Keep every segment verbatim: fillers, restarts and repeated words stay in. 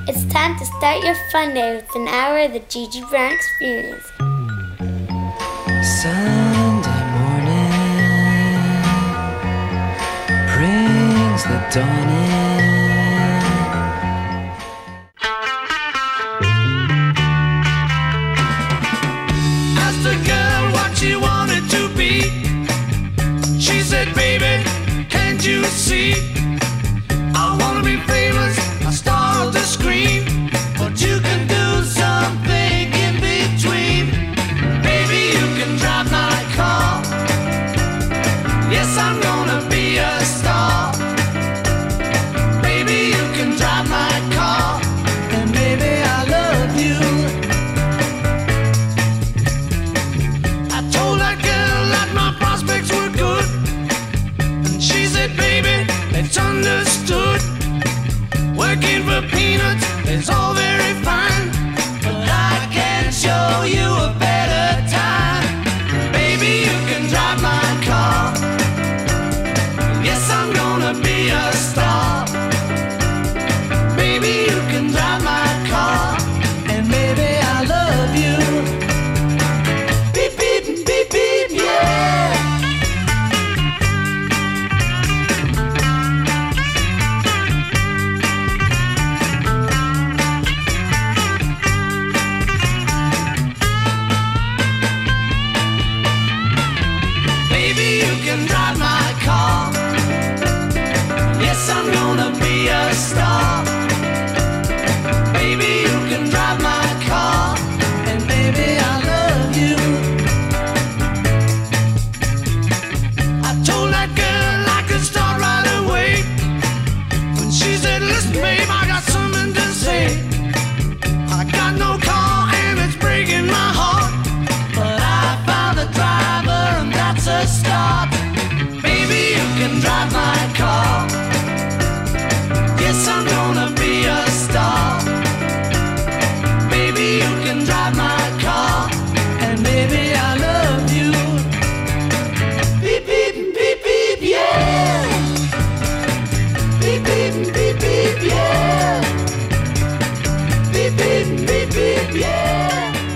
It's time to start your fun day with an hour of the Gigi Brown Experience. Sunday morning brings the dawn in. Asked the girl what she wanted to be. She said, baby, can't you see? I wanna be famous, a star of the screen, but you can do something in between. Baby, you can drive my car. Yes, I'm gonna be a star. Baby, you can drive my car, and baby, I love you. I told that girl that my prospects were good, and she said, baby, it's understood. Working for peanuts is all very fine, but I can show you a better time. Baby, you can drive my car. Yes, I'm gonna be a star. Baby, you can drive my car, and baby, I love you. Beep, beep, beep, beep, yeah. Can drive my car. Yes, I'm gonna be a star. Baby, you can drive my car, and baby, I love you. I told that girl I could start right away. When she said, listen, babe, I got something to say. I got no car and it's breaking my heart, but I found a driver and that's a start. Baby, you can drive my car. Yes, I'm gonna be a star. Baby, you can drive my car, and baby, I love you. Beep, beep, beep, beep, yeah. Beep, beep, beep, beep, yeah. Beep, beep, beep, beep, yeah.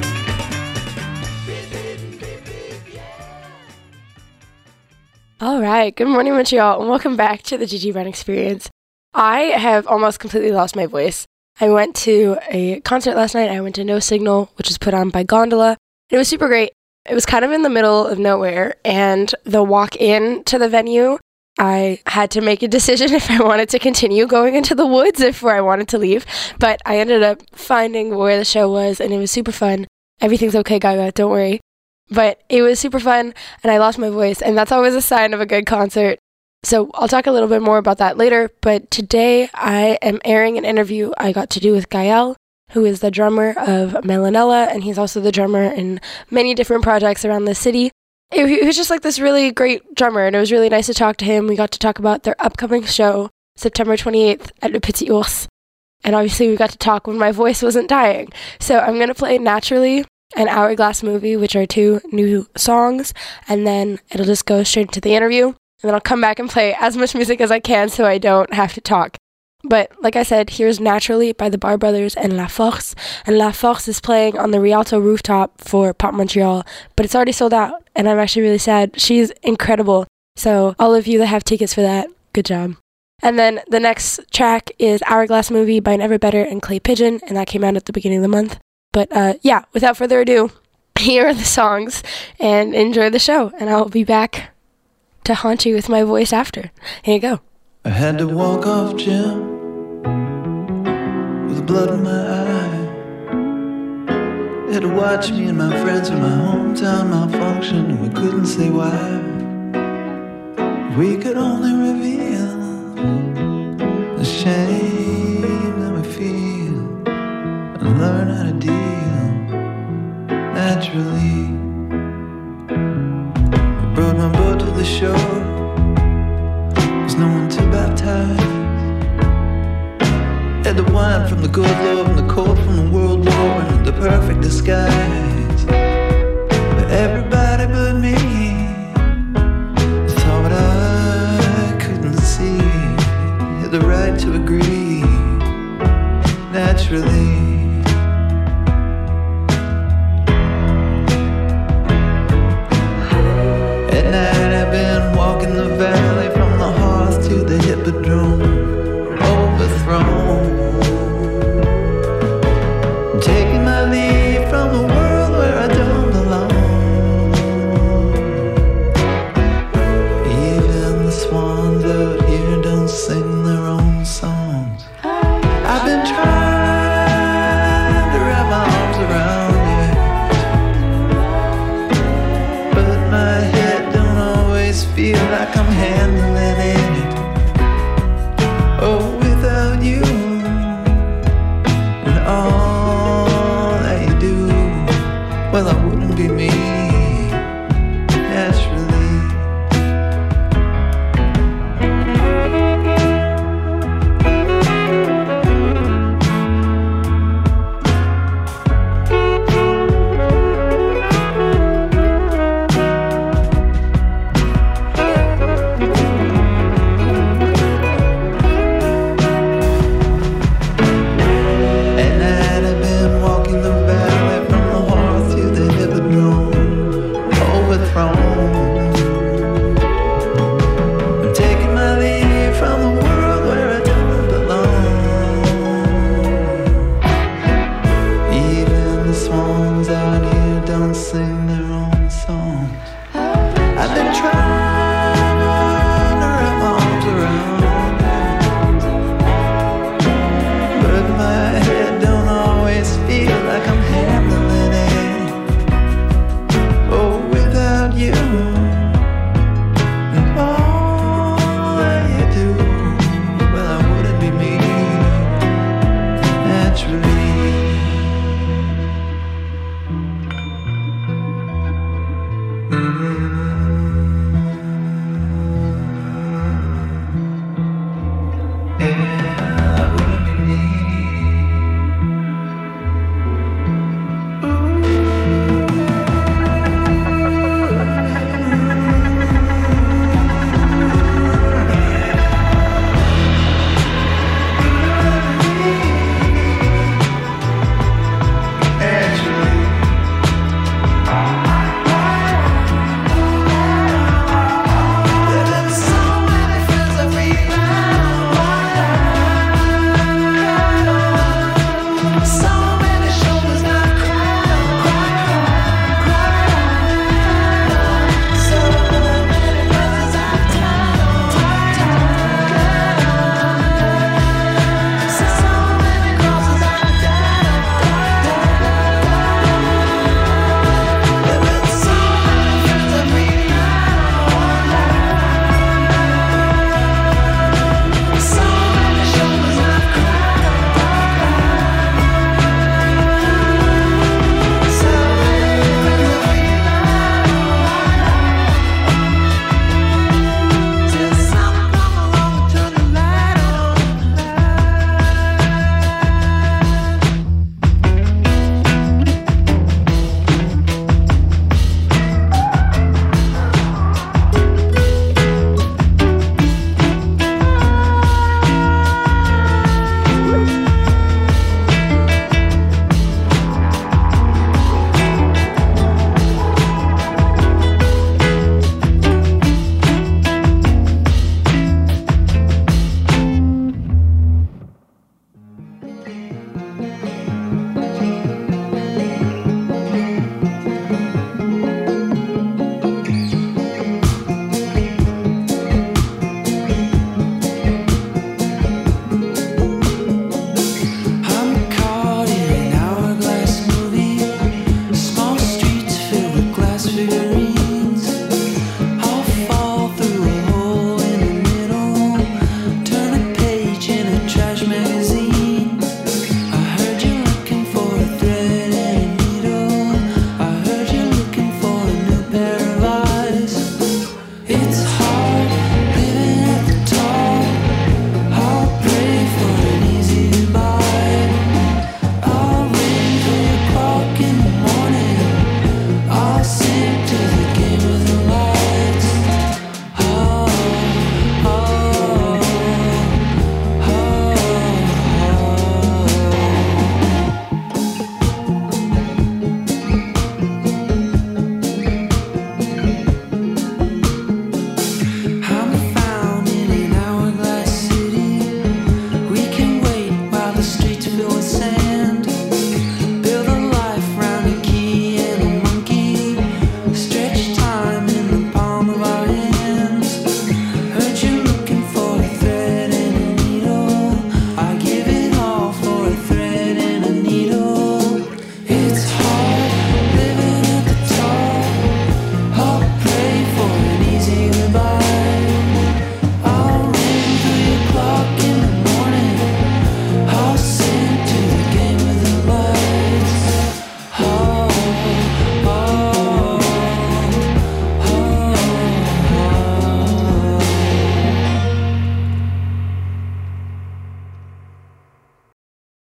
All right. Good morning, Montreal, and welcome back to the Gigi Brown Experience. I have almost completely lost my voice. I went to a concert last night. I went to No Signal, which was put on by Gondola. It was super great. It was kind of in the middle of nowhere, and the walk in to the venue, I had to make a decision if I wanted to continue going into the woods, if I wanted to leave. But I ended up finding where the show was, and it was super fun. Everything's okay, Gaga. Don't worry. But it was super fun, and I lost my voice, and that's always a sign of a good concert. So I'll talk a little bit more about that later, but today I am airing an interview I got to do with Gael, who is the drummer of Melanella, and he's also the drummer in many different projects around the city. It, he was just like this really great drummer, and it was really nice to talk to him. We got to talk about their upcoming show, September twenty-eighth at Le Petit Ours, and obviously we got to talk when my voice wasn't dying. So I'm going to play Naturally and Hourglass Movie, which are two new songs, and then it'll just go straight into the interview, and then I'll come back and play as much music as I can so I don't have to talk. But like I said, here's Naturally by the Bar Brothers and La Force, and La Force is playing on the Rialto rooftop for Pop Montreal, but it's already sold out, and I'm actually really sad. She's incredible, so all of you that have tickets for that, good job. And then the next track is Hourglass Movie by Never Better and Clay Pigeon, and that came out at the beginning of the month. But uh, yeah, without further ado, here are the songs, and enjoy the show, and I'll be back to haunt you with my voice after. Here you go. I had to walk off gym with blood in my eye. They had to watch me and my friends in my hometown malfunction, and we couldn't say why. We could only reveal the shame that we feel and learn how to deal naturally. I rode my boat to the shore. There's no one to baptize. Had the wine from the good love and the cold from the world war, and the perfect disguise. But everybody but me thought I couldn't see. Had the right to agree naturally.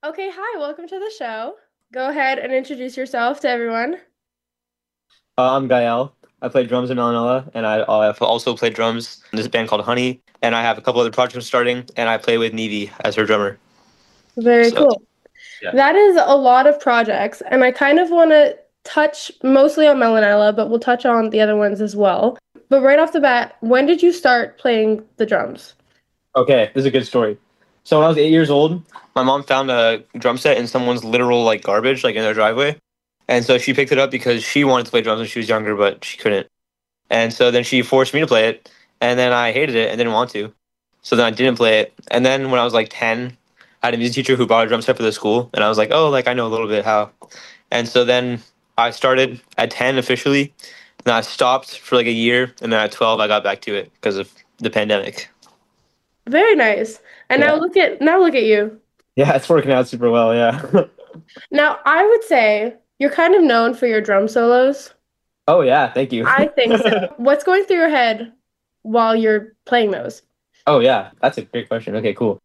Okay, hi, welcome to the show. Go ahead and introduce yourself to everyone. Uh, I'm Gael. I play drums in Melanella, and I uh, I've also played drums in this band called Honey, and I have a couple other projects starting, and I play with Nevi as her drummer. Very So, cool. yeah. That is a lot of projects, and I kind of want to touch mostly on Melanella, but we'll touch on the other ones as well. But right off the bat, when did you start playing the drums? Okay, this is a good story. So when I was eight years old, my mom found a drum set in someone's literal like garbage, like in their driveway, and so she picked it up because she wanted to play drums when she was younger, but she couldn't. And so then she forced me to play it, and then I hated it and didn't want to. So then I didn't play it. And then when I was like ten, I had a music teacher who bought a drum set for the school, and I was like, oh, like I know a little bit how. And so then I started at ten officially, and I stopped for like a year, and then at twelve I got back to it because of the pandemic. Very nice. And Yeah. now look at now look at you. Yeah, it's working out super well, yeah. Now, I would say you're kind of known for your drum solos. Oh yeah, thank you. I think so. What's going through your head while you're playing those? Oh yeah, that's a great question. Okay, cool.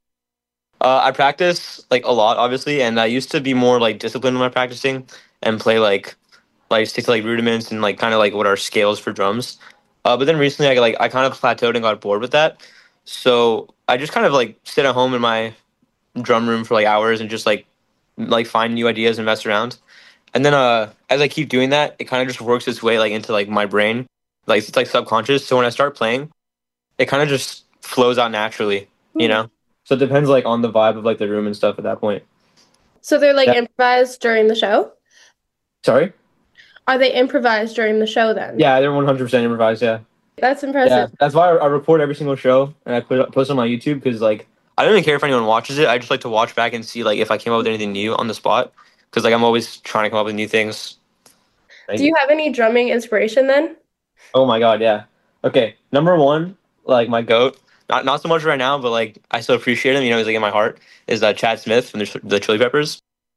Uh, I practice like a lot, obviously, and I used to be more like disciplined when I'm practicing and play like like stick to like rudiments and like kind of like what are scales for drums. Uh, but then recently, I like I kind of plateaued and got bored with that, so I just kind of like sit at home in my drum room for like hours and just like like find new ideas and mess around. And then uh, as I keep doing that, it kind of just works its way like into like my brain, like it's like subconscious. So when I start playing, it kind of just flows out naturally, you know. So it depends like on the vibe of like the room and stuff at that point. So they're like Yeah. improvised during the show? Sorry? Are they improvised during the show then? Yeah, they're one hundred percent improvised. Yeah, That's yeah. impressive. That's why I, I record every single show and I put it, post it on my YouTube because like I don't even care if anyone watches it. I just like to watch back and see like if I came up with anything new on the spot because like I'm always trying to come up with new things. Thank Do you have any drumming inspiration then? Oh my god, yeah. Okay, number one, like my goat, not not so much right now, but like I still appreciate him. You know, he's like in my heart. Is uh, Chad Smith from the, the Chili Peppers.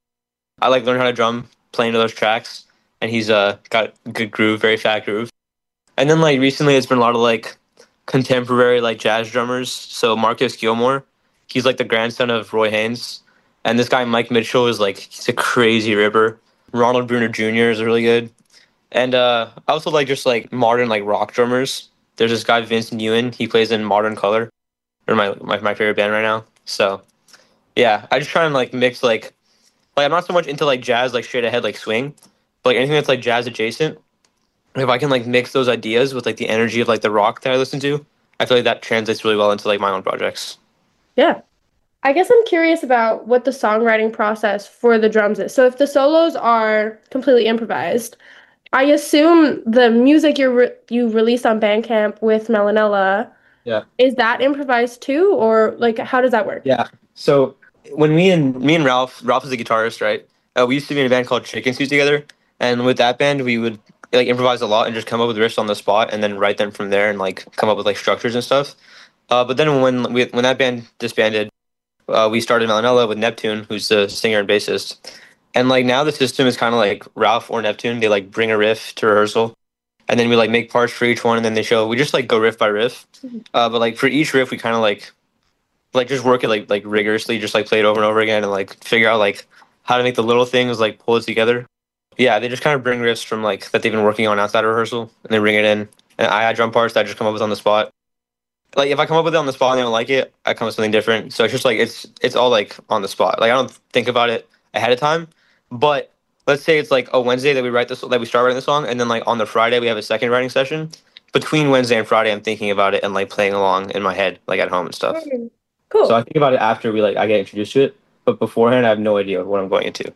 I like learn how to drum, playing to those tracks, and he's uh got good groove, very fat groove. And then like recently, it's been a lot of like contemporary like jazz drummers. So Marcus Gilmore, he's like the grandson of Roy Haynes, and this guy Mike Mitchell is like he's a crazy ripper. Ronald Bruner Junior is really good. And uh, I also like just like modern like rock drummers. There's this guy Vincent Ewan. He plays in Modern Color, or my, my my favorite band right now. So yeah, I just try and like mix like like I'm not so much into like jazz like straight ahead like swing, but like anything that's like jazz adjacent. If I can like mix those ideas with like the energy of like the rock that I listen to, I feel like that translates really well into like my own projects. Yeah. I guess I'm curious about what the songwriting process for the drums is. So if the solos are completely improvised, I assume the music you re- you released on Bandcamp with Melanella, Yeah. is that improvised too, or like how does that work? Yeah. So when me and me and Ralph, Ralph is a guitarist, right? Uh, we used to be in a band called Chicken Soup together, and with that band, we would like improvise a lot and just come up with riffs on the spot, and then write them from there, and like come up with like structures and stuff. Uh, but then when we when that band disbanded, uh, we started Melanella with Neptune, who's the singer and bassist. And like now the system is kind of like Ralph or Neptune. They like bring a riff to rehearsal, and then we like make parts for each one, and then they show. We just like go riff by riff. Uh, but like for each riff, we kind of like like just work it like like rigorously, just like play it over and over again, and like figure out like how to make the little things like pull it together. Yeah, they just kind of bring riffs from like that they've been working on outside of rehearsal, and they bring it in. And I add drum parts that I just come up with on the spot. Like if I come up with it on the spot and they don't like it, I come up with something different. So it's just like it's it's all like on the spot. Like I don't think about it ahead of time. But let's say it's like a Wednesday that we write this that we start writing the song, and then like on the Friday we have a second writing session. Between Wednesday and Friday, I'm thinking about it and like playing along in my head, like at home and stuff. Mm, Cool. So I think about it after we like I get introduced to it, but beforehand I have no idea what I'm going into.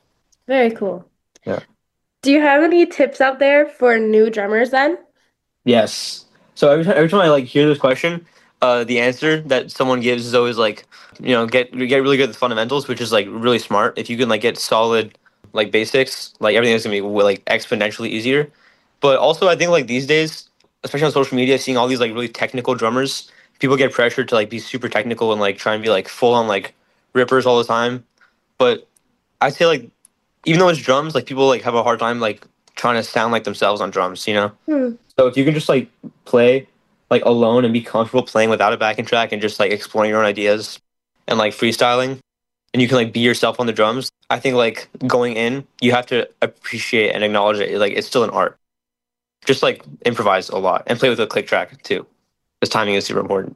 Very cool. Yeah. Do you have any tips out there for new drummers then? Yes. So every time, every time I like hear this question, uh, the answer that someone gives is always like, you know, get get really good at the fundamentals, which is like really smart. If you can like get solid like basics, like everything is gonna be like exponentially easier. But also, I think like these days, especially on social media, seeing all these like really technical drummers, people get pressured to like be super technical and like try and be like full on like rippers all the time. But I'd say like even though it's drums, like people like have a hard time like trying to sound like themselves on drums, you know? Hmm. So if you can just like play like alone and be comfortable playing without a backing track and just like exploring your own ideas and like freestyling, and you can like be yourself on the drums. I think like going in, you have to appreciate and acknowledge it. Like it's still an art. Just like improvise a lot and play with a click track too. Because timing is super important.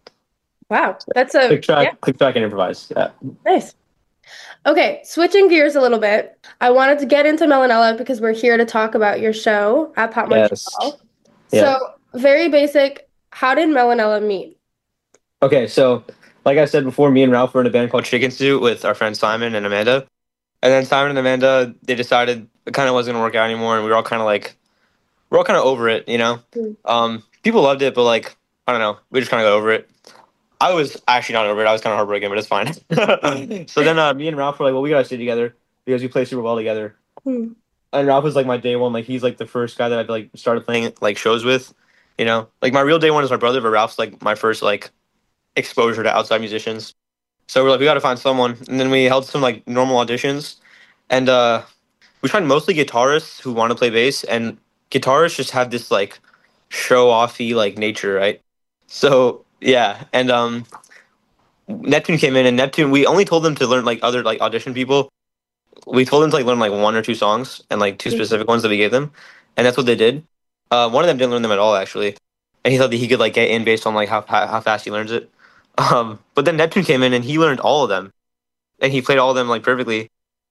Wow, that's a Click track, yeah, click track, and improvise. Yeah. nice. Okay, switching gears a little bit. I wanted to get into Melanella because we're here to talk about your show at Pop Yes. Montreal. Yeah. So, very basic. How did Melanella meet? Okay, so like I said before, me and Ralph were in a band called Chicken Suit with our friends Simon and Amanda. And then Simon and Amanda, they decided it kind of wasn't gonna work out anymore, and we were all kind of like, we're all kind of over it, you know. Mm. Um, people loved it, but like, I don't know, we just kind of got over it. I was actually not over it. I was kind of heartbroken, but it's fine. So then uh, me and Ralph were like, well, we gotta stay together because we play super well together. Hmm. And Ralph was like my day one. Like he's like the first guy that I've like started playing like shows with. You know, like my real day one is my brother, but Ralph's like my first like exposure to outside musicians. So we're like, we got to find someone, and then we held some like normal auditions, and uh, we tried mostly guitarists who want to play bass, and guitarists just have this like show offy like nature, right? So yeah, and um, Neptune came in, and Neptune, we only told them to learn like other like audition people. We told them to like learn like one or two songs and like two specific ones that we gave them, and that's what they did. Uh, one of them didn't learn them at all actually, and he thought that he could like get in based on like how how fast he learns it. Um, but then Neptune came in and he learned all of them, and he played all of them like perfectly.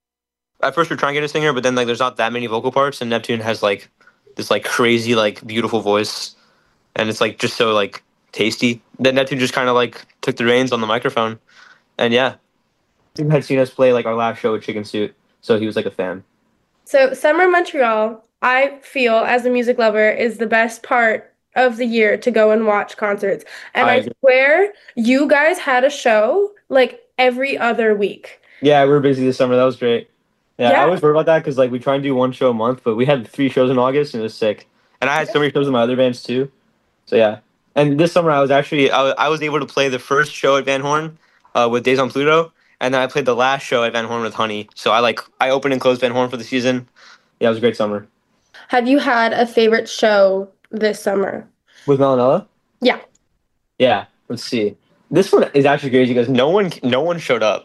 At first we were trying to get a singer, but then like there's not that many vocal parts, and Neptune has like this like crazy like beautiful voice, and it's like just so like tasty. Then Neptune just kind of like took the reins on the microphone, and yeah, he had seen us play like our last show with Chicken Suit, so he was like a fan. So, Summer Montreal, I feel as a music lover, is the best part of the year to go and watch concerts. And I I, agree. swear you guys had a show like every other week. Yeah, we were busy this summer. That was great. Yeah, Yeah. I always worry about that because like we try and do one show a month, but we had three shows in August and it was sick. And I had so many shows in my other bands too. So yeah. And this summer I was actually I, wa- I was able to play the first show at Van Horn uh, with Days on Pluto, and then I played the last show at Van Horn with Honey. So I like I opened and closed Van Horn for the season. Yeah, it was a great summer. Have you had a favorite show this summer? With Melanella? Yeah. Yeah. Let's see. This one is actually crazy because no one no one showed up.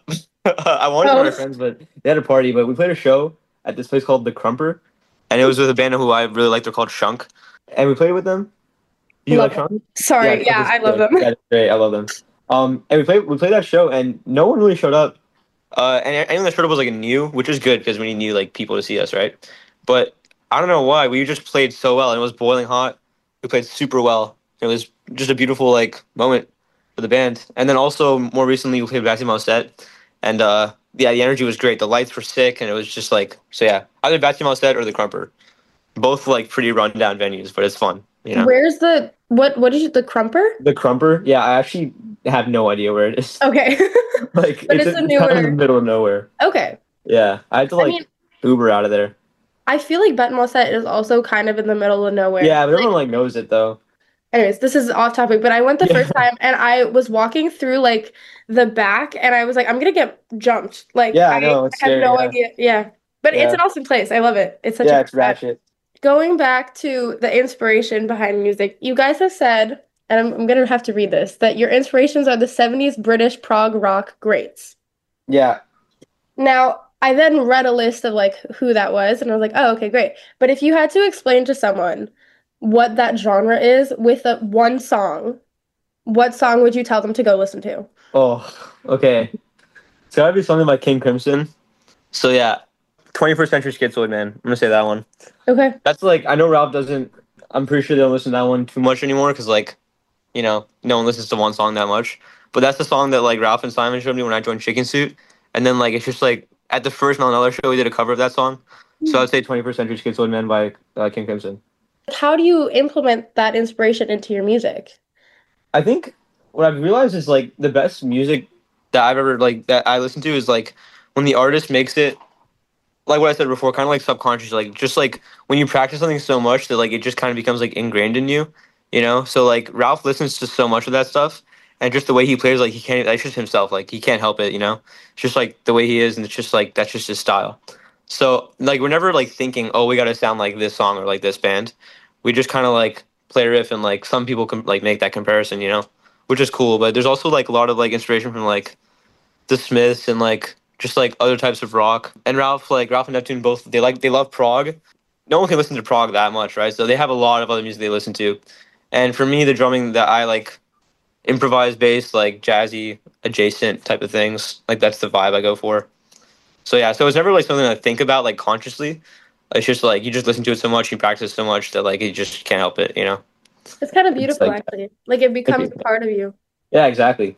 I wanted Oh. my friends, but they had a party. But we played a show at this place called The Crumper, and it was with a band who I really liked. They're called Shunk, and we played with them. Do you Love like Shunk? Sorry. Yeah, it's I love great. them. Yeah, it's great. I love them. Um, and we played we played that show, and no one really showed up. Uh, and anyone that showed up was like new, which is good because we need new like people to see us, right? But I don't know why we just played so well, and it was boiling hot. We played super well. It was just a beautiful like moment for the band. And then also more recently we played Basketball Set, and uh, yeah, the energy was great. The lights were sick, and it was just like so. Yeah, either Basketball Set or the Crumper, both like pretty rundown venues, but it's fun. You know, Where's the what what is it, the Crumper? the Crumper. Yeah, I actually have no idea where it is. Okay. Like But it's, it's a in- kind of in the newer- middle of nowhere. Okay. Yeah, I had to I like mean- Uber out of there. I feel like Betmoset is also kind of in the middle of nowhere. Yeah, but Like, everyone like knows it though. anyways, this is off topic, but I went the Yeah. first time and I was walking through like the back and I was like, I'm gonna get jumped. Like Yeah, I know, it's I have scary, no yeah. idea. Yeah. But it's Yeah. an awesome place. I love it. It's such Yeah, a it's ratchet. Going back to the inspiration behind music, you guys have said, and I'm, I'm gonna have to read this, that your inspirations are the seventies British prog rock greats. Yeah. Now, I then read a list of like who that was, and I was like, oh, okay, great. But if you had to explain to someone what that genre is with a one song, what song would you tell them to go listen to? Oh, okay. It's gotta be something by King Crimson. So yeah, twenty-first Century Schizoid, man. I'm gonna say that one. Okay. That's like I know Ralph doesn't. I'm pretty sure they don't listen to that one too much anymore because like, you know, no one listens to one song that much. But that's the song that like Ralph and Simon showed me when I joined Chicken Suit, and then like it's just like at the first Melanella show we did a cover of that song. So I'd say twenty-first Century Schizoid, man, by uh, King Crimson. How do you implement that inspiration into your music? I think what I've realized is like the best music that I've ever like that I listen to is like when the artist makes it like what I said before, kind of like subconscious, like just like when you practice something so much that like it just kind of becomes like ingrained in you, you know? So like Ralph listens to so much of that stuff, and just the way he plays, like he can't, that's just himself, like he can't help it, you know? It's just like the way he is, and it's just like that's just his style. So like we're never like thinking, oh, we got to sound like this song or like this band. We just kind of like play a riff, and like some people can like make that comparison, you know, which is cool. But there's also like a lot of like inspiration from like the Smiths and like just like other types of rock. And Ralph, like Ralph and Neptune, both they like they love prog. No one can listen to prog that much, right? So they have a lot of other music they listen to. And for me, the drumming that I like, improvised bass, like jazzy adjacent type of things, like that's the vibe I go for. So yeah, so it's never like something I think about like consciously. It's just like you just listen to it so much, you practice so much that like you just can't help it, you know. It's kind of beautiful, like- actually. Like it becomes a part of you. Yeah, exactly.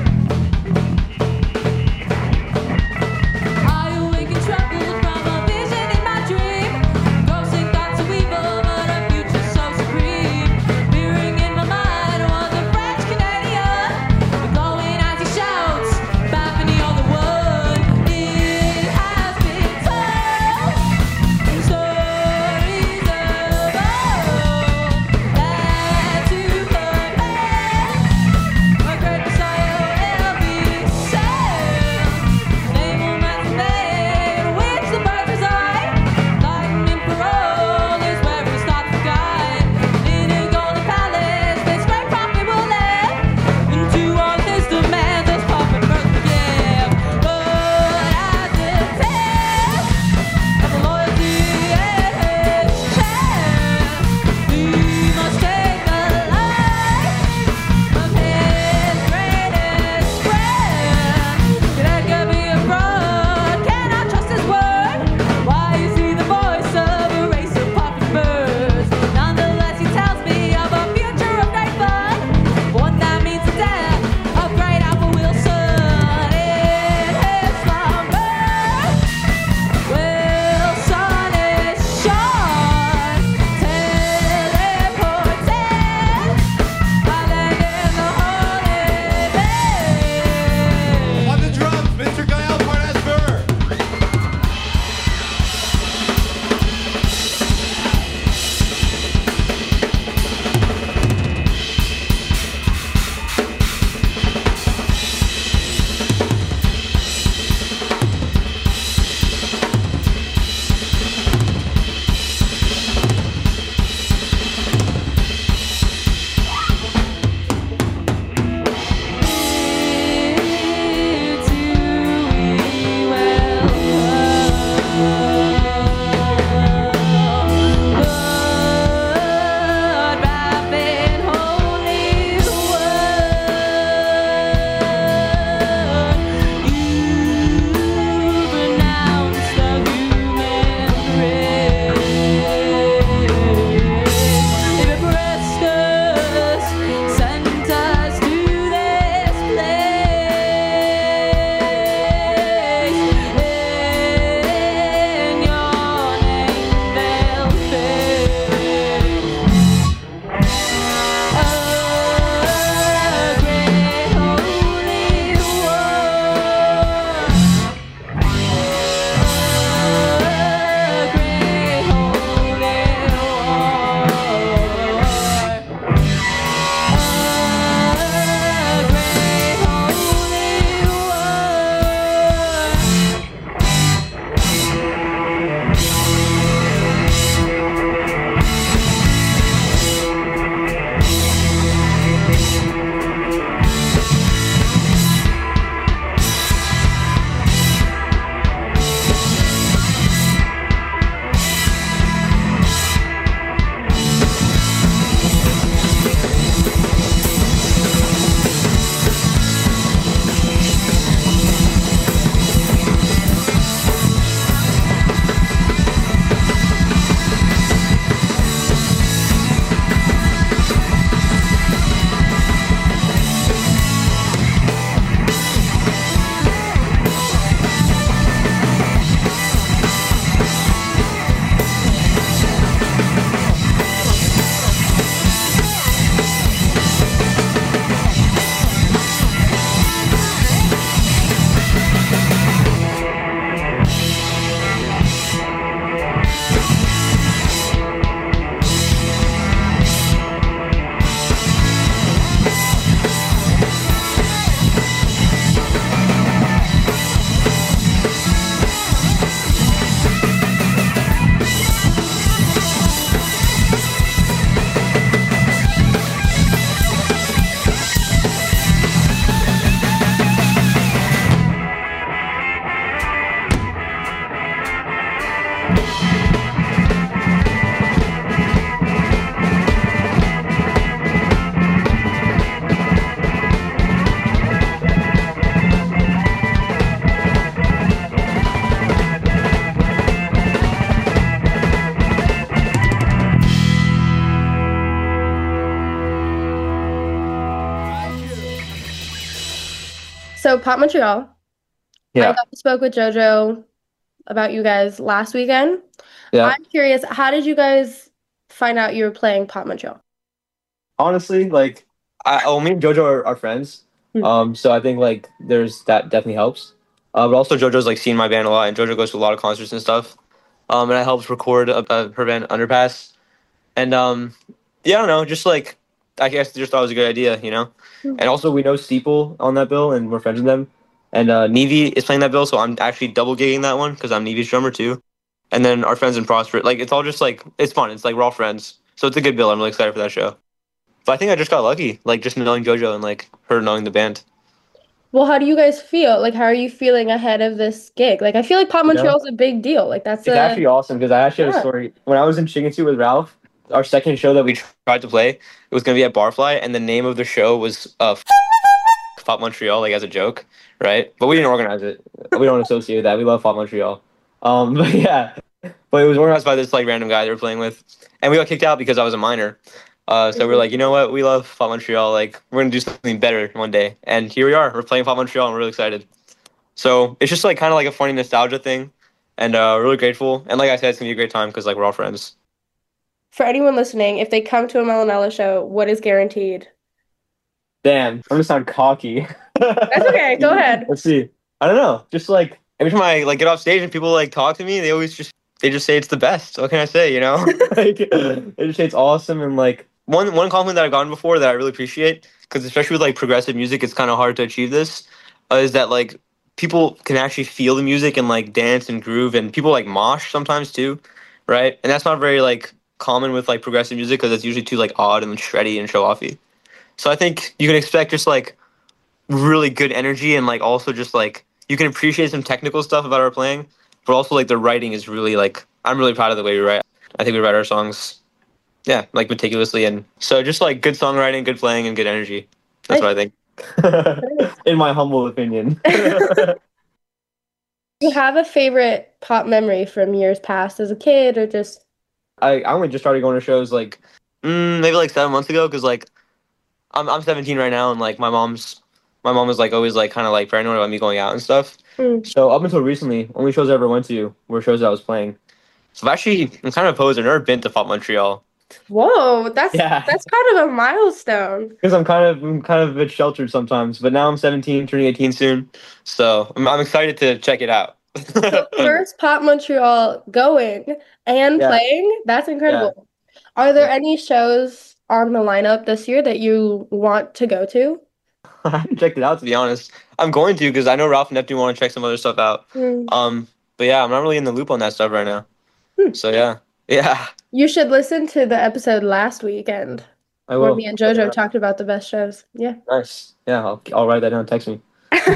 I awake and troubled from a vision. So Pop Montreal. Yeah. I got to spoke with JoJo about you guys last weekend. Yeah. I'm curious, how did you guys find out you were playing Pop Montreal? Honestly, like, I, oh, me and JoJo are, are friends. Hmm. Um, so I think like there's that definitely helps. Uh, but also JoJo's like seen my band a lot, and JoJo goes to a lot of concerts and stuff. Um, and I helped record uh, uh, her band Underpass. And um, yeah, I don't know, just like I guess just thought it was a good idea, you know. Hmm. And also we know Steeple on that bill, and we're friends with them. And uh, Nevi is playing that bill, so I'm actually double gigging that one because I'm Nevi's drummer too. And then our friends in Prosper, like it's all just like it's fun. It's like we're all friends, so it's a good bill. I'm really excited for that show. But I think I just got lucky, like just knowing JoJo and like her knowing the band. Well, how do you guys feel? Like, how are you feeling ahead of this gig? Like, I feel like Pop You know? Montreal is a big deal. Like, that's It's a actually awesome because I actually have Yeah. a story. When I was in Chicken Soup with Ralph, our second show that we tried to play, it was gonna be at Barfly, and the name of the show was uh, Pop Montreal, like as a joke, right? But we didn't organize it. We don't associate with that. We love Pop Montreal. Um, but yeah, but it was organized by this like random guy they were playing with, and we got kicked out because I was a minor. Uh, so we we're like, you know what? We love Pop Montreal. Like, we're gonna do something better one day. And here we are. We're playing Pop Montreal, and we're really excited. So it's just like kind of like a funny nostalgia thing, and uh, really grateful. And like I said, it's gonna be a great time because like we're all friends. For anyone listening, if they come to a Melanella show, what is guaranteed? Damn, I'm gonna sound cocky. That's okay. Go ahead. Let's see. I don't know. Just like every time I like get off stage and people like talk to me, they always just they just say it's the best. What can I say? You know, like they just say it's awesome. And like one one compliment that I've gotten before that I really appreciate, because especially with like progressive music, it's kind of hard to achieve this, uh, is that like people can actually feel the music and like dance and groove, and people like mosh sometimes too, right? And that's not very like common with like progressive music because it's usually too like odd and shreddy and show offy. So I think you can expect just like really good energy, and like also just like you can appreciate some technical stuff about our playing, but also like the writing is really like I'm really proud of the way we write. I think we write our songs, yeah, like meticulously, and so just like good songwriting, good playing, and good energy. That's what I think. In my humble opinion. Do you have a favorite pop memory from years past as a kid, or just I I only just started going to shows like mm, maybe like seven months ago because like I'm I'm seventeen right now, and like my mom's my mom was like always like kind of like paranoid about me going out and stuff. Mm. So up until recently, only shows I ever went to were shows that I was playing. So I've actually I'm kind of opposed. I've never been to Pop Montreal Whoa, that's Yeah. that's kind of a milestone. because I'm kind of I'm kind of a bit sheltered sometimes. But now I'm seventeen, turning eighteen soon, so I'm I'm excited to check it out. So first Pop Montreal going and Yeah. playing, that's incredible. Are there any shows on the lineup this year that you want to go to? I haven't checked it out to be honest. I'm going to because I know Ralph and Neptune want to check some other stuff out. Mm. Um, but yeah, I'm not really in the loop on that stuff right now. Hmm. So yeah, yeah, You should listen to the episode last weekend I where will. me and JoJo talked about the best shows. Yeah. Nice. Yeah, I'll, I'll write that down. Text me.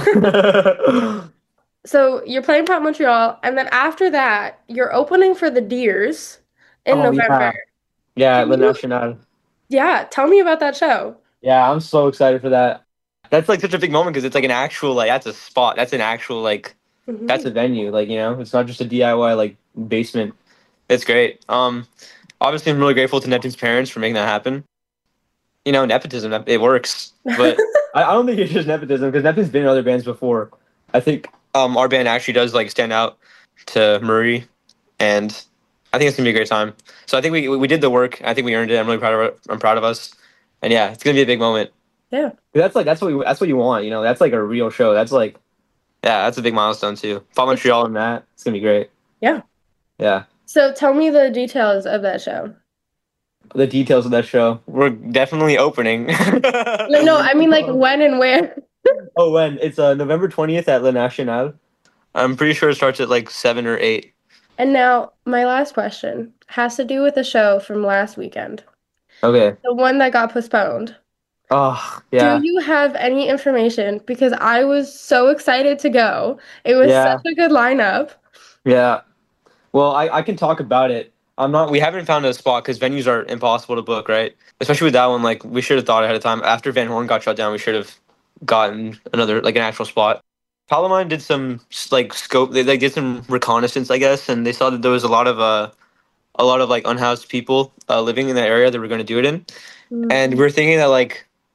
So you're playing Pop Montreal, and then after that, you're opening for the Deers in Oh, yeah. November. Yeah, Can Le you- National. Yeah, tell me about that show. Yeah, I'm so excited for that. That's like such a big moment because it's like an actual like that's a spot. That's an actual like Mhm. that's a venue. Like you know, it's not just a D I Y like basement. It's great. Um, obviously, I'm really grateful to Neptune's parents for making that happen. You know, nepotism, it works. But I, I don't think it's just nepotism because Neptune's been in other bands before. I think um our band actually does like stand out to Murray, and I think it's gonna be a great time. So I think we we did the work. I think we earned it. I'm really proud of it. I'm proud of us. And yeah, it's gonna be a big moment. Yeah. That's like that's what we, that's what you want. You know, that's like a real show. That's like yeah, that's a big milestone too. Pop Montreal and that it's gonna be great. Yeah. Yeah. So tell me the details of that show. The details of that show. We're definitely opening. No, no, I mean like when and where. Oh, when? It's uh, November twentieth at Le National. I'm pretty sure it starts at like seven or eight. And now my last question has to do with the show from last weekend, Okay. the one that got postponed. Oh, yeah. Do you have any information? Because I was so excited to go. It was Yeah. such a good lineup. Yeah. Well, I, I can talk about it. I'm not. We haven't found a spot because venues are impossible to book, right? Especially with that one. Like we should have thought ahead of time. After Van Horn got shut down, we should have gotten another like an actual spot. Palomine did some like scope. They, they did some reconnaissance, I guess, and they saw that there was a lot of uh, a lot of like unhoused people uh, living in that area that we're going to do it in. Mm. And we we're thinking that like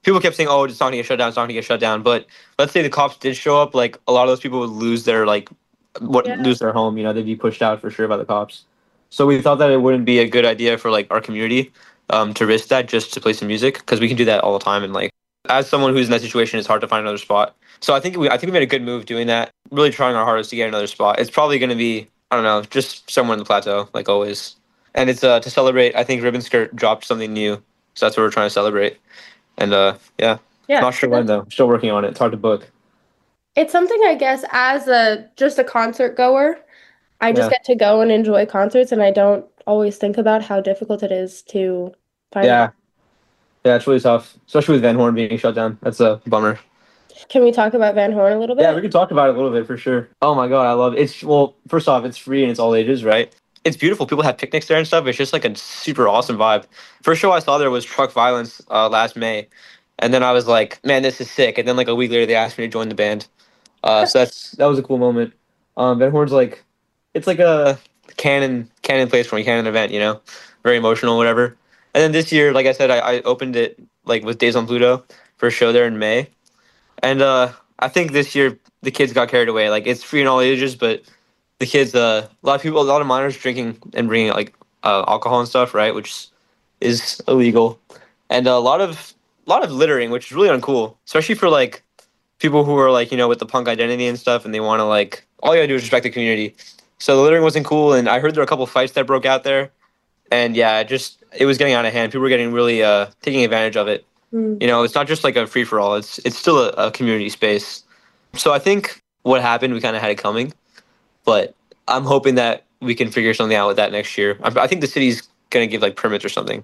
people kept saying, "Oh, it's not gonna get shut down. It's not gonna get shut down." But let's say the cops did show up, like a lot of those people would lose their like what Yeah. lose their home. You know, they'd be pushed out for sure by the cops. So we thought that it wouldn't be a good idea for like our community um, to risk that just to play some music because we can do that all the time. And like as someone who's in that situation, it's hard to find another spot. So I think we I think we made a good move doing that. Really trying our hardest to get another spot. It's probably going to be I don't know, just somewhere in the plateau, like always. And it's uh, to celebrate. I think Ribbon Skirt dropped something new, so that's what we're trying to celebrate. And uh, yeah, Yeah. not sure when though. I'm still working on it. It's hard to book. It's something I guess as a just a concert goer, I just Yeah. get to go and enjoy concerts, and I don't always think about how difficult it is to find. Yeah, yeah, it's really tough, especially with Van Horn being shut down. That's a bummer. Can we talk about Van Horn a little bit? Yeah, we can talk about it a little bit for sure. Oh my god, I love it. It's well, first off, it's free and it's all ages, right? It's beautiful. People have picnics there and stuff. It's just like a super awesome vibe. First show I saw there was Truck Violence uh, last May, and then I was like, man, this is sick. And then like a week later, they asked me to join the band. Uh, so that's that was a cool moment. Um, Van Horn's like, it's like a canon canon place for me, canon event, you know, very emotional, whatever. And then this year, like I said, I, I opened it like with Days on Pluto for a show there in May. And uh, I think this year the kids got carried away. Like it's free in all ages, but the kids, uh, a lot of people, a lot of minors drinking and bringing like uh, alcohol and stuff, right, which is illegal, and a lot of a lot of littering, which is really uncool, especially for like people who are like you know with the punk identity and stuff, and they want to like all you gotta do is respect the community. So the littering wasn't cool, and I heard there were a couple fights that broke out there, and yeah, it just it was getting out of hand. People were getting really uh, taking advantage of it. Mm. You know, it's not just like a free for all. It's it's still a, a community space. So I think what happened, we kind of had it coming, but I'm hoping that we can figure something out with that next year. I, I think the city's gonna give like permits or something.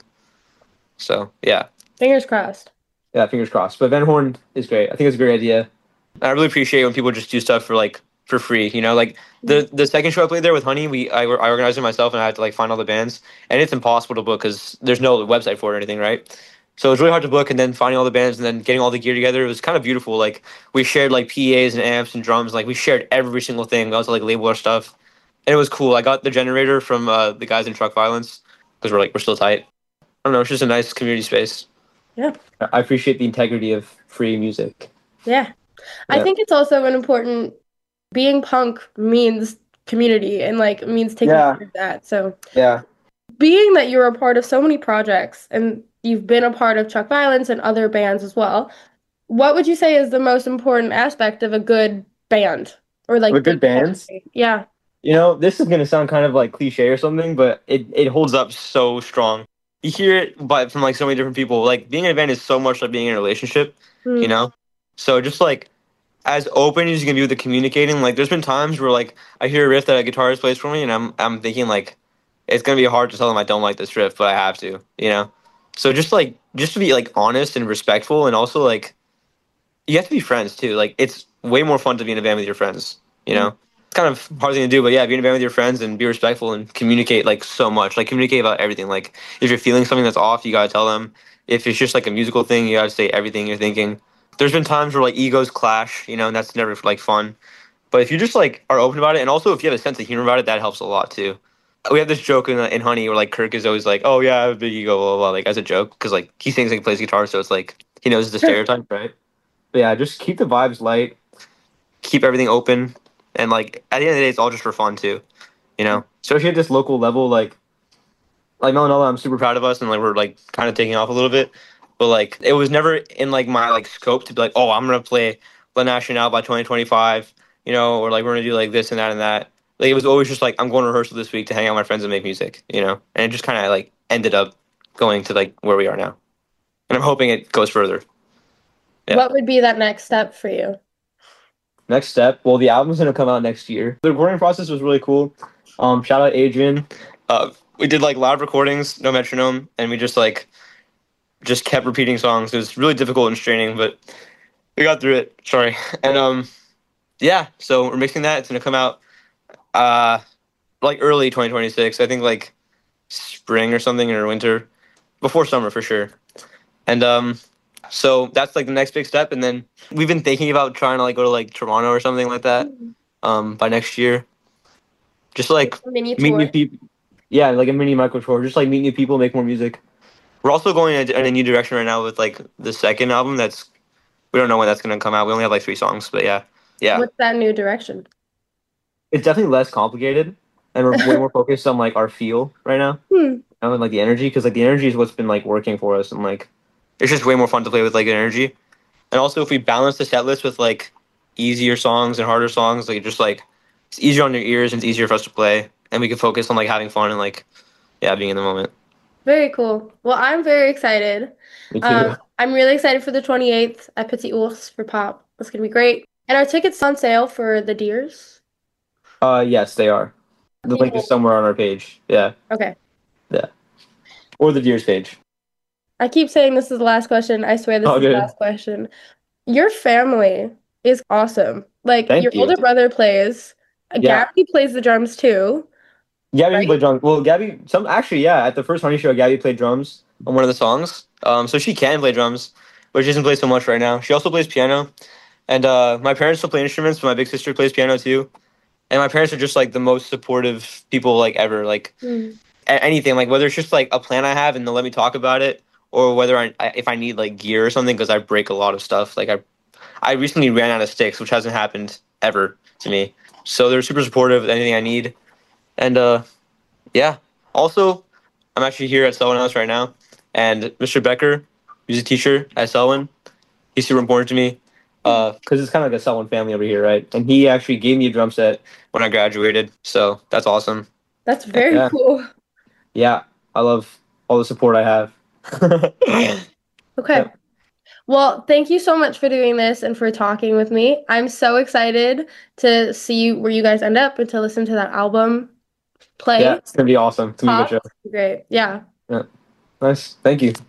So yeah, Fingers crossed. yeah, fingers crossed. But Van Horn is great. I think it's a great idea. And I really appreciate when people just do stuff for like for free. You know, like the the second show I played there with Honey, we I, I organized it myself, and I had to like find all the bands, and it's impossible to book because there's no website for it or anything, right? So it was really hard to book, and then finding all the bands and then getting all the gear together. It was kind of beautiful. Like we shared like P As and amps and drums. Like we shared every single thing. We also like label our stuff, and it was cool. I got the generator from uh, the guys in Truck Violence because we're like we're still tight. I don't know. It's just a nice community space. Yeah. I appreciate the integrity of free music. Yeah. I Yeah. think it's also an important being punk means community and like means taking Yeah. care of that. So Yeah. being that you're a part of so many projects and you've been a part of Truck Violence and other bands as well, what would you say is the most important aspect of a good band? Or like With good bands? Yeah. You know, this is gonna sound kind of like cliche or something, but it, it holds up so strong. You hear it but from like so many different people. Like being in a band is so much like being in a relationship, Mm. you know? So just like as open as you can be with the communicating, like there's been times where like I hear a riff that a guitarist plays for me and I'm I'm thinking like it's gonna be hard to tell them I don't like this riff, but I have to, you know? So just like just to be like honest and respectful, and also like you have to be friends too. Like it's way more fun to be in a band with your friends, you know? It's kind of hard thing to do, but yeah, be in a band with your friends and be respectful and communicate like so much. Like communicate about everything. Like if you're feeling something that's off, you gotta tell them. If it's just like a musical thing, you gotta say everything you're thinking. There's been times where like egos clash, you know, and that's never like fun. But if you just like are open about it, and also if you have a sense of humor about it, that helps a lot too. We have this joke in, in Honey where like Kirk is always like, "Oh yeah, I have a big ego," blah blah, blah, like as a joke, because like he thinks like he plays guitar, so it's like he knows the stereotype, right? But yeah, just keep the vibes light, keep everything open, and like at the end of the day, it's all just for fun too, you know. Especially at this local level, like like Melanella, I'm super proud of us, and like we're like kind of taking off a little bit, but like it was never in like my like scope to be like, oh, I'm gonna play La Nacional by twenty twenty-five, you know, or like we're gonna do like this and that and that. Like it was always just like I'm going to rehearsal this week to hang out with my friends and make music, you know, and it just kind of like ended up going to like where we are now, and I'm hoping it goes further. Yeah. What would be that next step for you? Next step, well, the album's gonna come out next year. The recording process was really cool. Um, shout out Adrian. Uh, we did like live recordings, no metronome, and we just like just kept repeating songs. It was really difficult and straining, but we got through it. Sorry, and um, yeah. So we're mixing that. It's gonna come out uh like early twenty twenty-six. I think like spring or something, or winter, before summer for sure. And um. So that's like the next big step, and then we've been thinking about trying to like go to like Toronto or something like that um, by next year. Just like Mini meet tour. new people. Yeah, like a mini micro tour. Just like meet new people, make more music. We're also going in a, in a new direction right now with like the second album. That's we don't know when that's gonna come out. We only have like three songs, but yeah, yeah. What's that new direction? It's definitely less complicated, and we're way more focused on like our feel right now, Hmm. and like the energy, because like the energy is what's been like working for us, and like it's just way more fun to play with like energy. And also, if we balance the set list with like easier songs and harder songs, like just like it's easier on your ears and it's easier for us to play, and we can focus on like having fun and like yeah, being in the moment. Very cool. Well, I'm very excited. Me too. Um, I'm really excited for the twenty-eighth at Petit Ours for Pop. That's gonna be great. And our tickets on sale for the Deers. Uh, yes, they are. The link is somewhere on our page. Yeah, Okay. yeah, or the Deers page. I keep saying this is the last question. I swear this Oh, is the good. last question. Your family is awesome. Like Thank your you. older brother plays. Yeah. Gabby plays the drums too. Gabby Right? played drums. Well, Gabby, some actually, yeah. At the first Honey show, Gabby played drums on one of the songs. Um, so she can play drums, but she doesn't play so much right now. She also plays piano, and uh, my parents still play instruments. But my big sister plays piano too, and my parents are just like the most supportive people like ever. Like Mm. a- anything, like whether it's just like a plan I have and they'll let me talk about it, or whether I, I if I need like gear or something because I break a lot of stuff. Like I, I recently ran out of sticks, which hasn't happened ever to me. So they're super supportive with anything I need. And uh, yeah. Also, I'm actually here at Selwyn House right now, and Mister Becker, who's a teacher at Selwyn, he's super important to me because it's kind of like a Selwyn family over here, right? And he actually gave me a drum set when I graduated, so that's awesome. That's very Yeah. cool. Yeah, I love all the support I have. Okay. Yep. Well, thank you so much for doing this and for talking with me. I'm so excited to see where you guys end up and to listen to that album play. Yeah, it's gonna be awesome. It's gonna be a Pop. good show. Great. Yeah. Nice, thank you.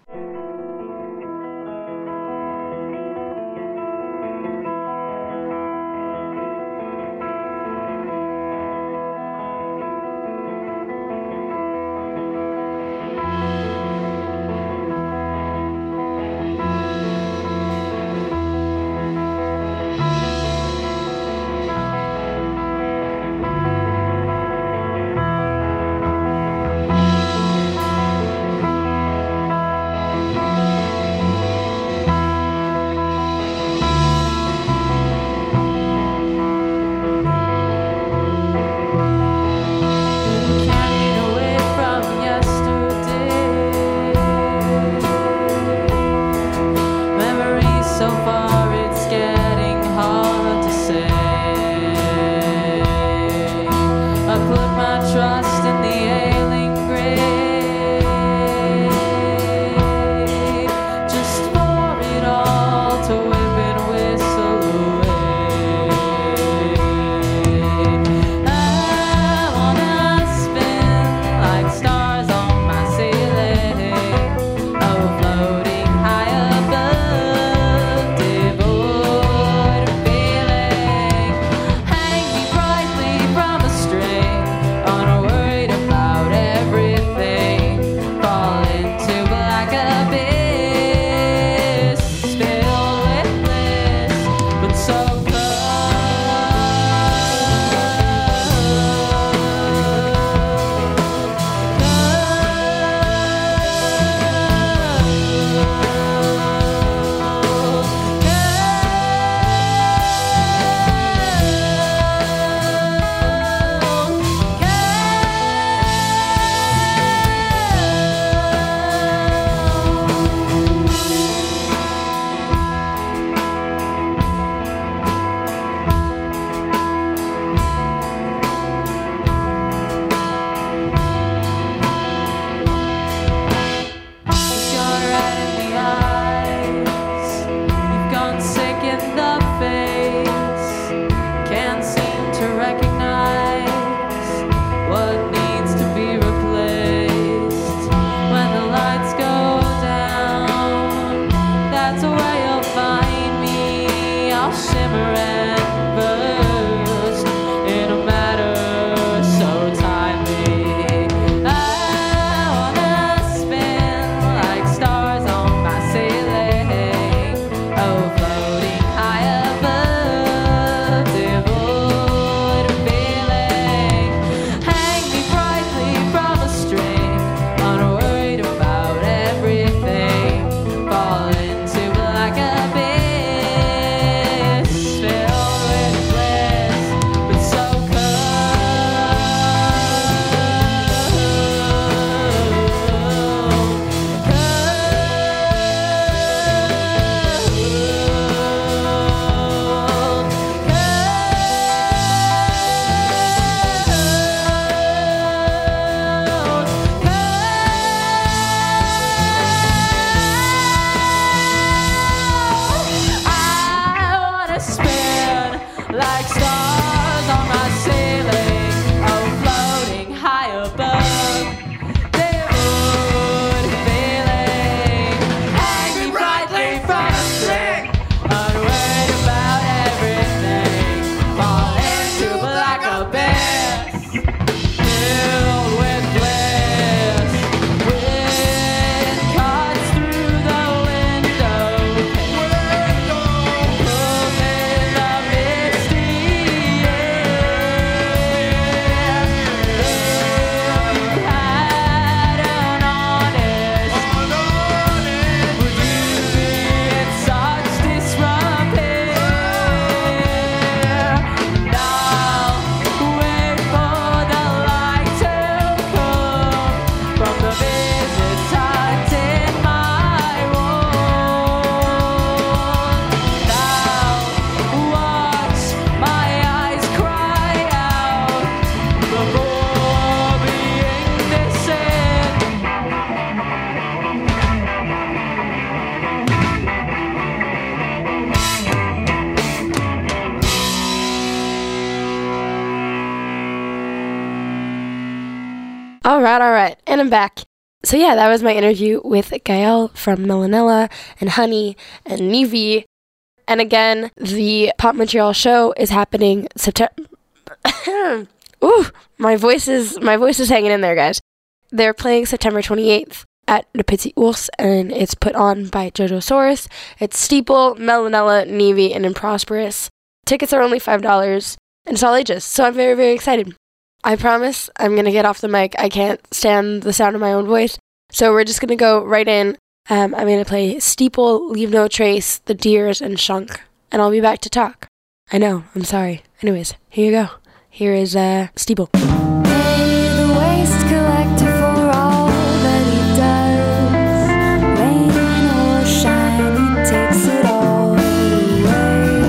right, all right. And I'm back. So yeah, that was my interview with Gael from Melanella and Honey and Nevi. And again, the Pop Montreal show is happening September. Ooh, my voice is my voice is hanging in there, guys. They're playing September twenty-eighth at Le Petit Ours, and it's put on by Jojo Saurus. It's Steeple, Melanella, Nevi, and Improsperous. Tickets are only five dollars, and it's all ages, so I'm very, very excited. I promise I'm going to get off the mic. I can't stand the sound of my own voice, so we're just going to go right in. Um, I'm going to play Steeple, Leave No Trace, The Deers, and Shunk, and I'll be back to talk. I know, I'm sorry. Anyways, here you go. Here is uh, Steeple. Hey, the waste collector for all that he does. Rain or shine, he takes it all away.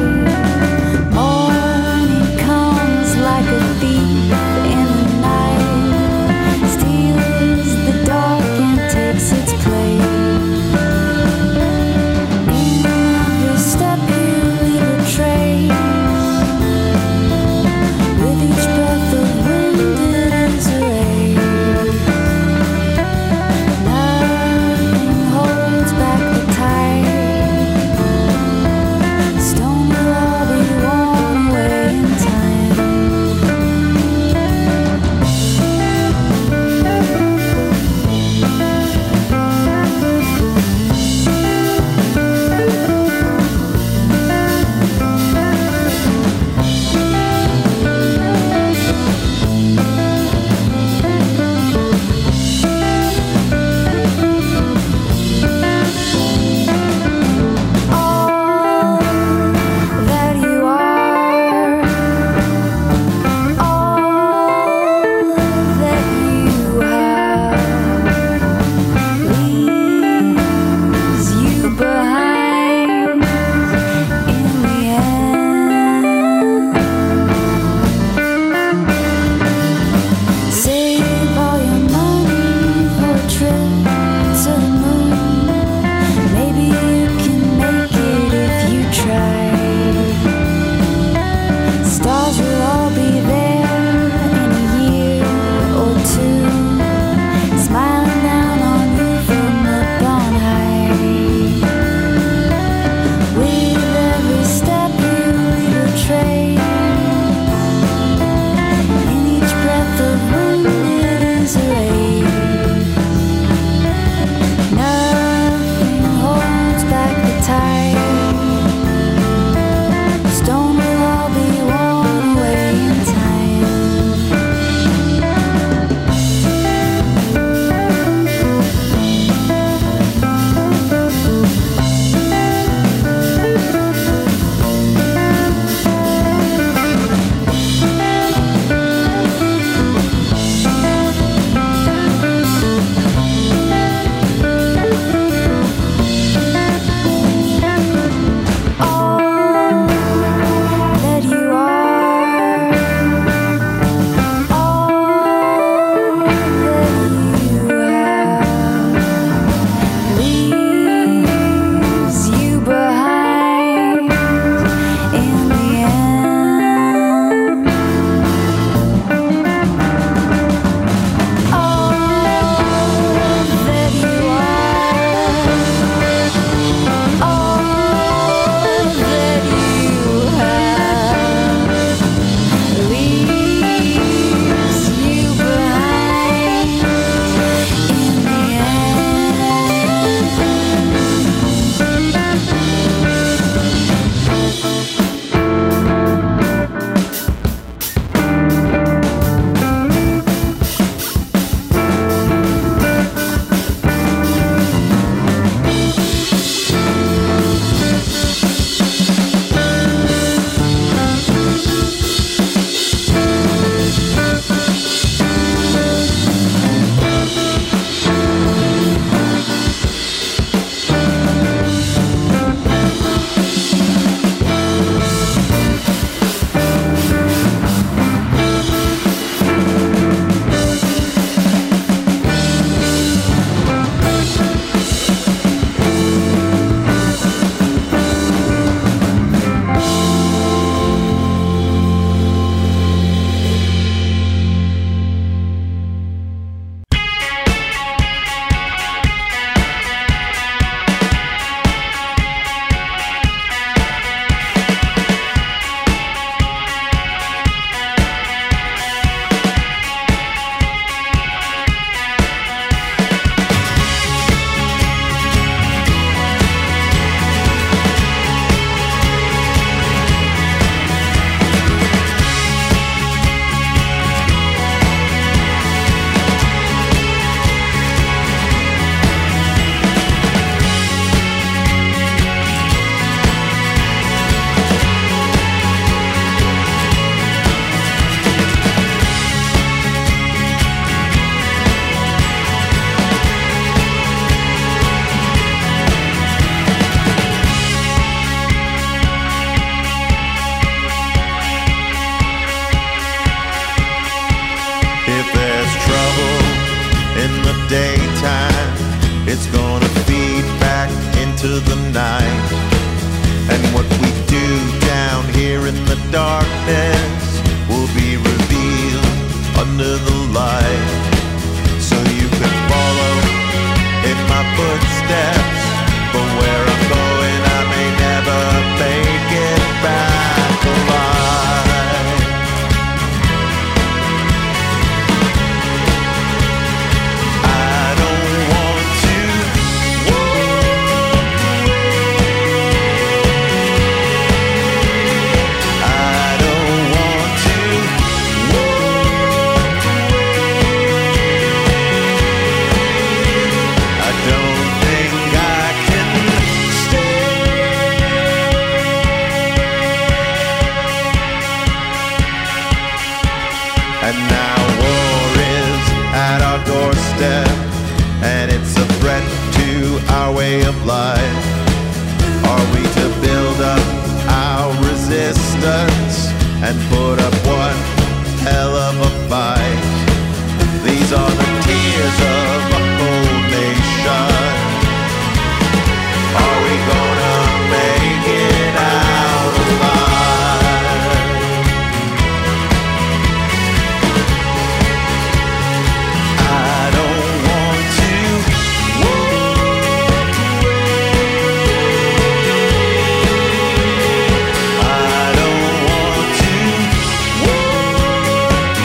Morning comes like a thief in the night, steals the dark and takes its place. In every step you leave a trace. With each breath of wind daytime, it's gonna feed back into the night. And what we do down here in the darkness will be revealed under the light. So you can follow in my footsteps, but where I'm going I may never make it back alive. I don't want to walk away. I don't want to walk away. I don't think I can stay. And now war is at our doorstep, and it's a threat to our way of life. Are we to build up our resistance and put up one hell of a fight? These are the tears of a whole nation. Are we gonna make it out alive? I don't want to walk away. I don't want to walk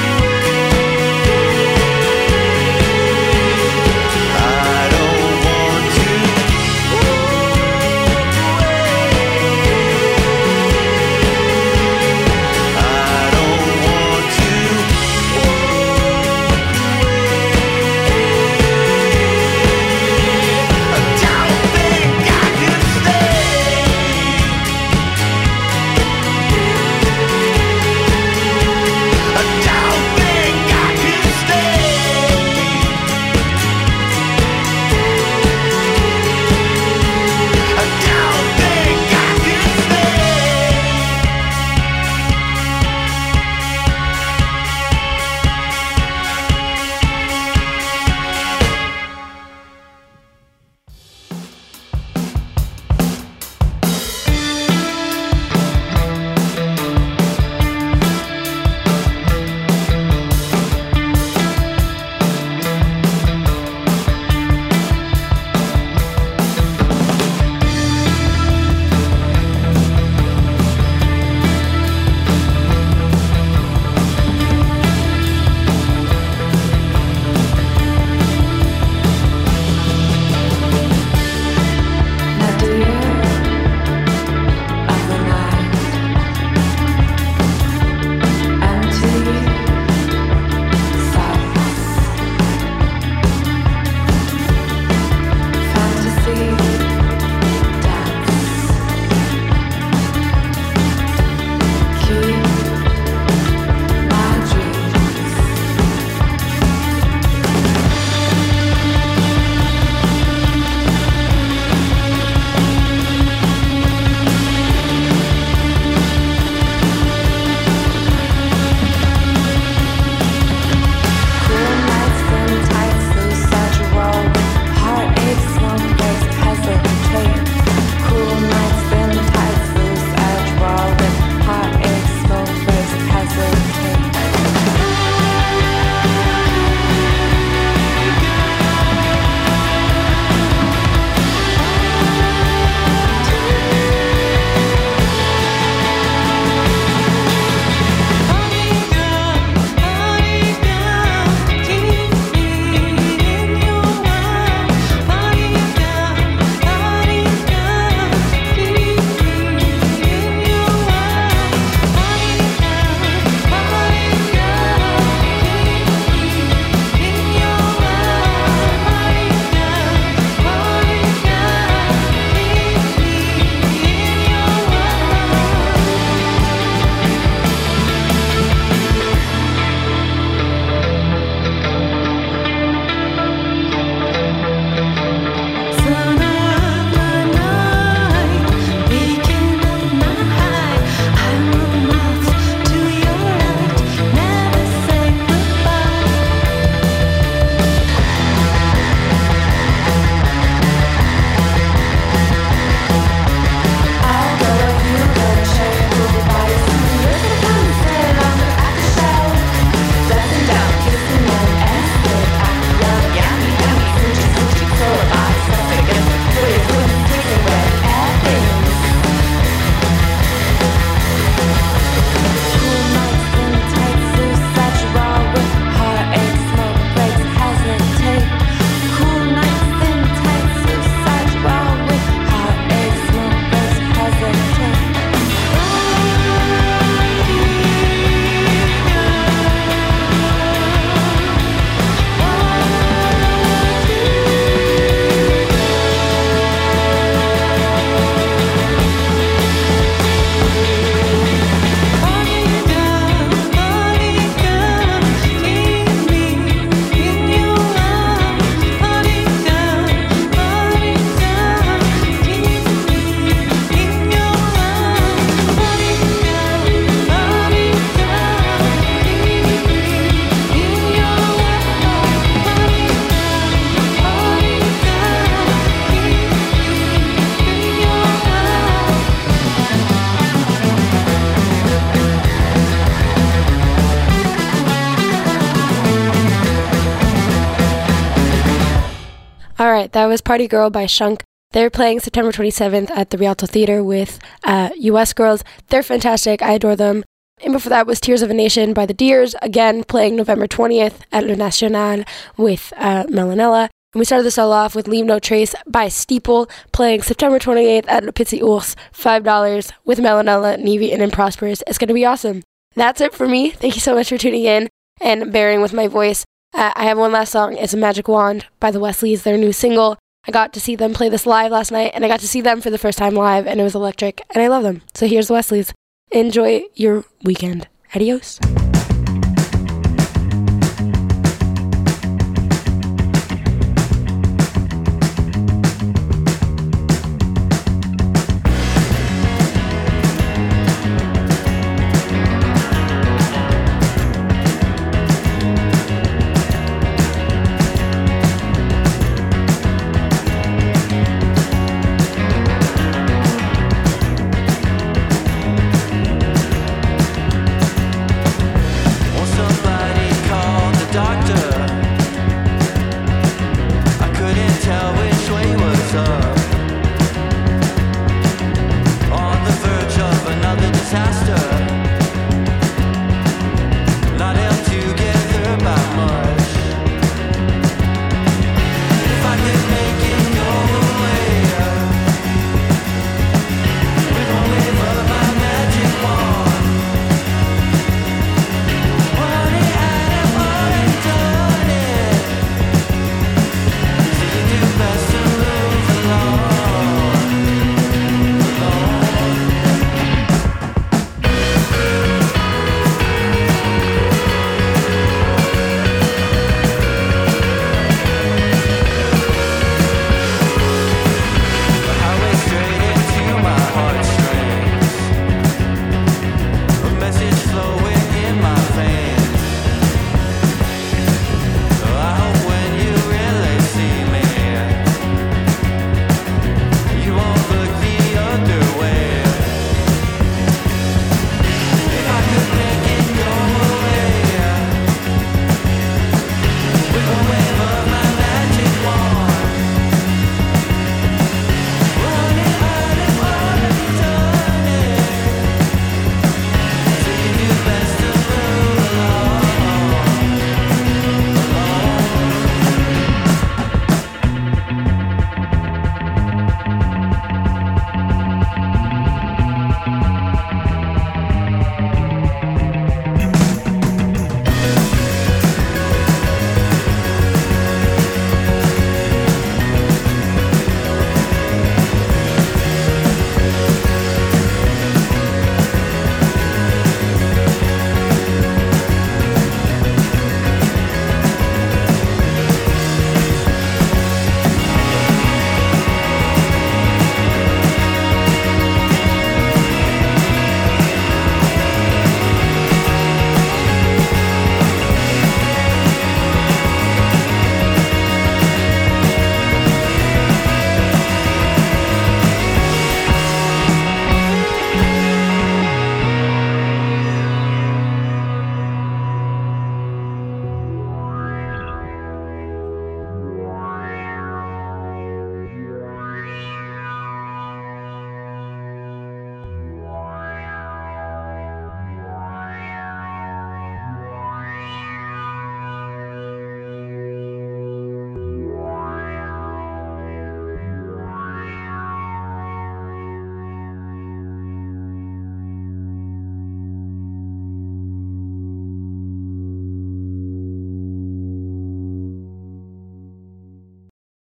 All right, that was Party Girl by Shunk. They're playing September twenty-seventh at the Rialto Theater with uh, U S Girls. They're fantastic. I adore them. And before that was Tears of a Nation by the Deers, again playing November twentieth at Le National with uh, Melanella. And we started this all off with Leave No Trace by Steeple, playing September twenty-eighth at Le Petit Ours, five dollars with Melanella, Nevi, and Improsperous. It's going to be awesome. That's it for me. Thank you so much for tuning in and bearing with my voice. Uh, I have one last song. It's a Magic Wand by the Wesleys, their new single. I got to see them play this live last night, and I got to see them for the first time live, and it was electric, and I love them. So here's the Wesleys. Enjoy your weekend. Adios.